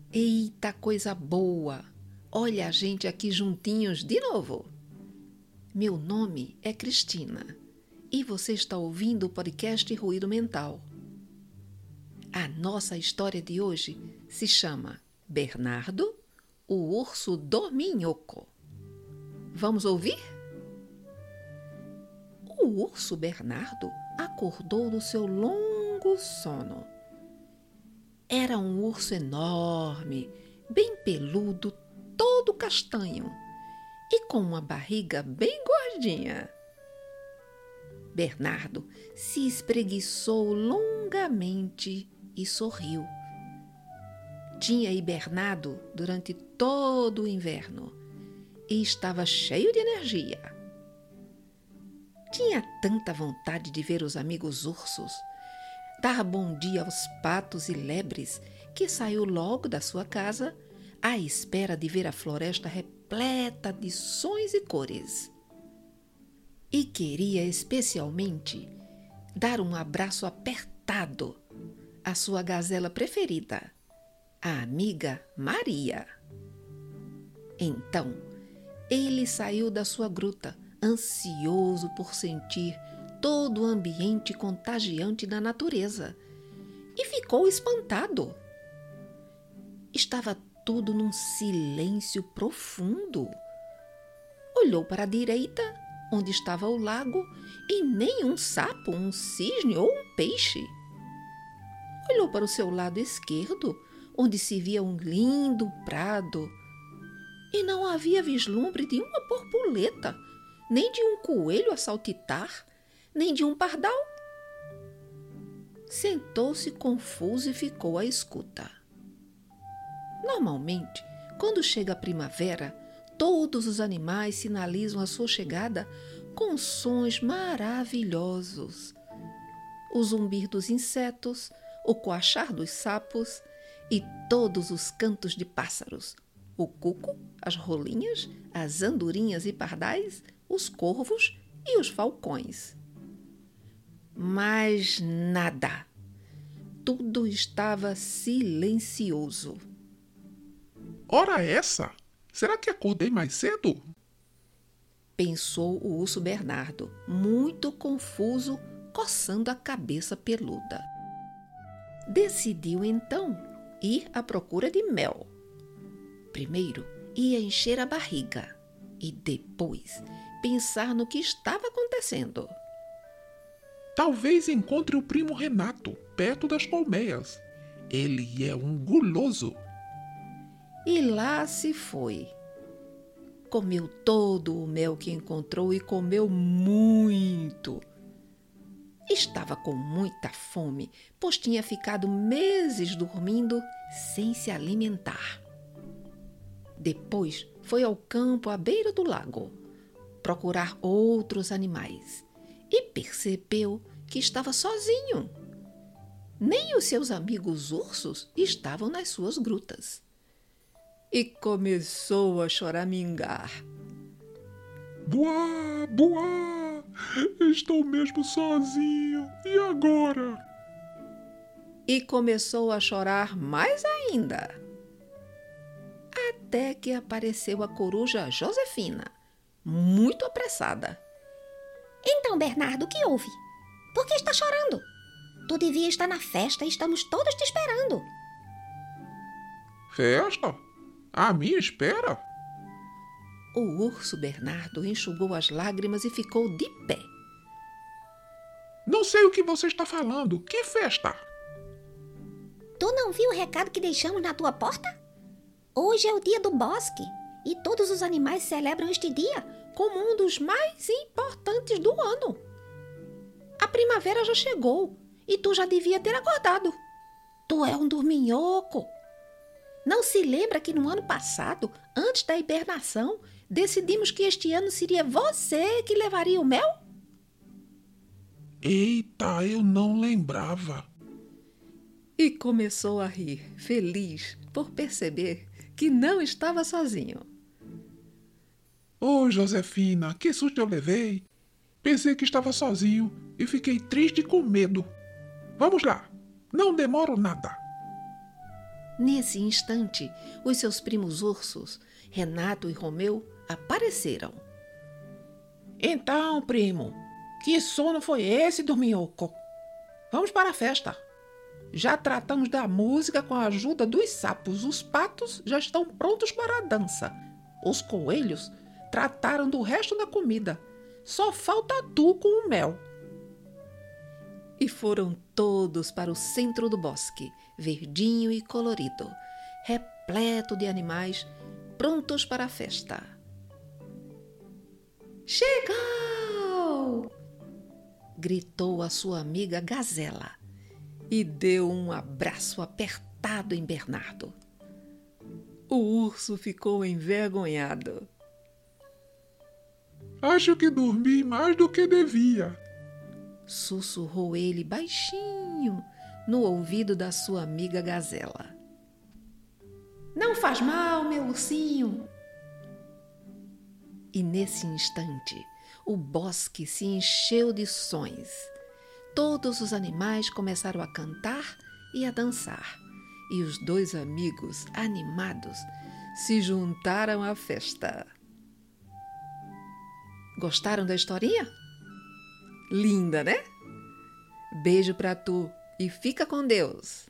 Eita, coisa boa! Olha a gente aqui juntinhos de novo. Meu nome é Cristina e você está ouvindo o podcast Ruído Mental. A nossa história de hoje se chama Bernardo, o urso dorminhoco. Vamos ouvir? O urso Bernardo acordou do seu longo sono. Era um urso enorme, bem peludo, todo castanho e com uma barriga bem gordinha. Bernardo se espreguiçou longamente e sorriu. Tinha hibernado durante todo o inverno e estava cheio de energia. Tinha tanta vontade de ver os amigos ursos, dar bom dia aos patos e lebres, que saiu logo da sua casa à espera de ver a floresta repleta de sons e cores. E queria especialmente dar um abraço apertado à sua gazela preferida, a amiga Maria. Então, ele saiu da sua gruta, ansioso por sentir todo o ambiente contagiante da natureza, e ficou espantado. Estava tudo num silêncio profundo. Olhou para a direita, onde estava o lago, e nem um sapo, um cisne ou um peixe. Olhou para o seu lado esquerdo, onde se via um lindo prado, e não havia vislumbre de uma borboleta, nem de um coelho a saltitar, nem de um pardal. Sentou-se confuso e ficou à escuta. Normalmente, quando chega a primavera, todos os animais sinalizam a sua chegada com sons maravilhosos. O zumbir dos insetos, o coachar dos sapos e todos os cantos de pássaros. O cuco, as rolinhas, as andorinhas e pardais, os corvos e os falcões. Mas nada. Tudo estava silencioso. Ora essa! Será que acordei mais cedo? Pensou o urso Bernardo, muito confuso, coçando a cabeça peluda. Decidiu então ir à procura de mel. Primeiro ia encher a barriga e depois pensar no que estava acontecendo. Talvez encontre o primo Renato, perto das colmeias. Ele é um guloso. E lá se foi. Comeu todo o mel que encontrou e comeu muito. Estava com muita fome, pois tinha ficado meses dormindo sem se alimentar. Depois foi ao campo à beira do lago procurar outros animais e percebeu que estava sozinho. Nem os seus amigos ursos estavam nas suas grutas. E começou a choramingar. Buá, buá! Estou mesmo sozinho. E agora? E começou a chorar mais ainda. Até que apareceu a coruja Josefina, muito apressada. Então, Bernardo, o que houve? Por que está chorando? Tu devia estar na festa e estamos todos te esperando. Festa? À minha espera? O urso Bernardo enxugou as lágrimas e ficou de pé. Não sei o que você está falando. Que festa? Tu não viu o recado que deixamos na tua porta? Hoje é o dia do bosque e todos os animais celebram este dia como um dos mais importantes do ano. A primavera já chegou e tu já devia ter acordado. Tu é um dorminhoco. Não se lembra que no ano passado, antes da hibernação, decidimos que este ano seria você que levaria o mel? Eita, eu não lembrava. E começou a rir, feliz por perceber que não estava sozinho. Ô, Josefina, que susto eu levei. Pensei que estava sozinho e fiquei triste e com medo. Vamos lá, não demoro nada. Nesse instante, os seus primos ursos, Renato e Romeu, apareceram. Então, primo, que sono foi esse, dorminhoco? Vamos para a festa. Já tratamos da música com a ajuda dos sapos. Os patos já estão prontos para a dança. Os coelhos trataram do resto da comida. Só falta tu com o mel. E foram todos para o centro do bosque, verdinho e colorido, repleto de animais, prontos para a festa. Chegou! Gritou a sua amiga Gazela e deu um abraço apertado em Bernardo. O urso ficou envergonhado. Acho que dormi mais do que devia. Sussurrou ele baixinho no ouvido da sua amiga Gazela. Não faz mal, meu ursinho. E nesse instante, o bosque se encheu de sons. Todos os animais começaram a cantar e a dançar. E os dois amigos, animados, se juntaram à festa. Gostaram da historinha? Linda, né? Beijo pra tu e fica com Deus!